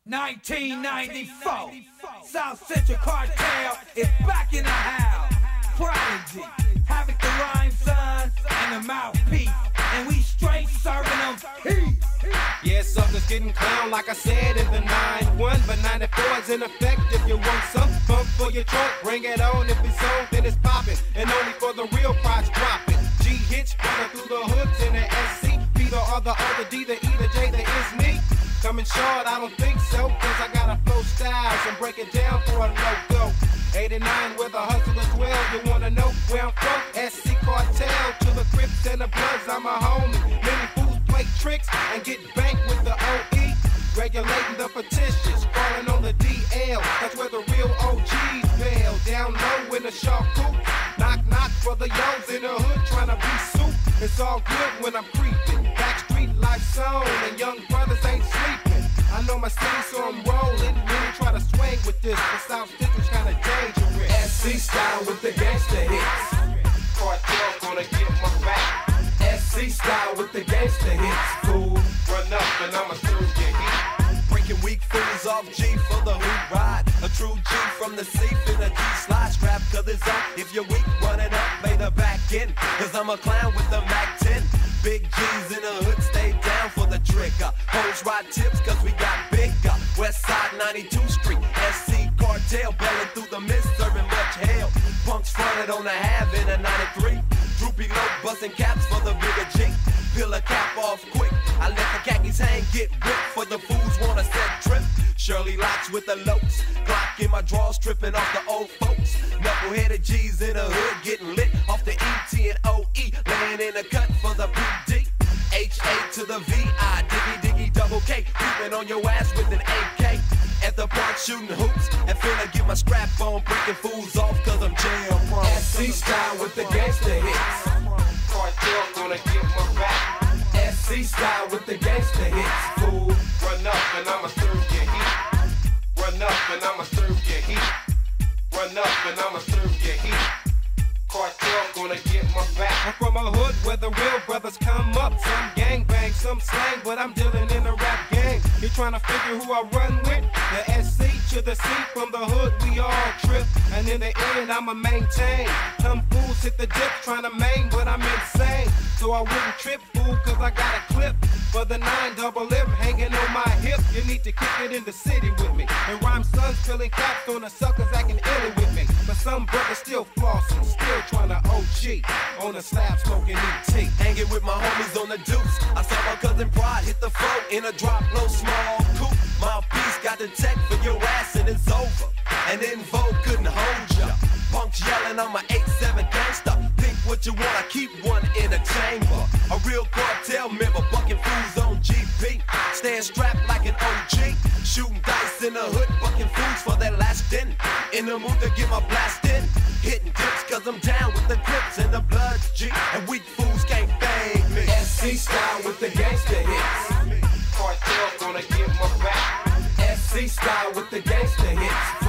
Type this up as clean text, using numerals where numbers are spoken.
1994, South Central Cartel is back in the house. Prodigy, Havoc the Rhyme Son, and the Mouthpiece, and we straight serving them peace. Yeah, suckers getting clown like I said in the 9-1, but 94 is in effect. If you want some funk for your trunk, bring it on. If it's on, then it's popping, and only for the real price dropping. G-hits running through the hoods in the SC, Peter or the O, the D, the E, the J, the is me. Coming short, I don't think so, cause I got a flow styles and break it down for a logo. 89 where the hustlers dwell, you wanna know where I'm from? SC Cartel, to the Crips and the Bloods, I'm a homie. Many fools play tricks and get banked with the OE. Regulating the petitions, falling on the DL, that's where the real OGs fail. Down low in the shark coop, knock knock for the yo's in the hood trying to be soup. It's all good when I'm creeping, backstreet life zone, and young brothers ain't sleeping. I know my city, so I'm rolling. Many try to swing with this, but South Central's kinda dangerous. SC style with the gangster hits. Cartel gonna get my back. SC style with the gangster hits. Fool, Run up and I'ma serve your heat. Breaking weak fools off G for the hoop ride. A true G from the C in a G slide strap, cause it's up. If you're weak, run it up, play the back end. Cause I'm a clown with the Mac 10. Big G's in the hood, stay down for the trigger. Hoes ride tips cause we got bigger. West side 92nd Street, SC Cartel, belling through the mist, serving much hell. Punks fronted on the half in a 93. Droopy low, busting caps for the bigger G. Peel a cap off quick. I let the khakis hang, get ripped for the fools wanna set trip. Shirley Locks with the locs. Glock in my drawers, tripping off the old folks. Knuckle-headed G's in the hood, getting lit off the ET and OE. Laying in the cut for the PD. HA to the VI, diggy diggy double K. Creeping on your ass with an AK. At the park shooting hoops, and finna get my strap on, breaking fools off cause I'm jail prone. SC style with the gangster hits. Cartel gonna get my back. SC style with the gangster hits. Fool, Run up and I'ma serve your heat. Run up and I'ma serve your heat. Run up and I'ma serve your heat. Cartel gonna get my back. I'm from a hood where the real brothers come up. Some gang bang, some slang, but I'm dealing in a rap gang. You tryna figure who I run with? The SC to the C, from the hood we all trip. And in the end I'ma maintain. Some fools hit the dip tryna main, but I'm insane. So I wouldn't trip, fool, cause I got a clip for the 9-double-M hanging on my hip. You need to kick it in the city with me. And Rhyme Sons filling caps on the suckers acting ill with me. But some brothers still flossing, still trying to OG on the slab smoking ET. Hanging with my homies on the deuce. I saw my cousin Pride hit the float in a drop low small coupe. Mouthpiece got the tech for your ass and it's over. And then Vogue couldn't hold ya. Punks yelling I'm a 8-7 gangster. Think what you want, I keep one in a chamber. A real cartel member, bucking fools on GP. Staying strapped like an OG. Shooting dice in the hood, bucking fools for their last din. In the mood to get my blast in. Hitting dips cause I'm down with the Crips and the Bloods G. And weak fools can't fade me. SC style with the gangster hits. Cartel gonna get my back. SC style with the gangster hits.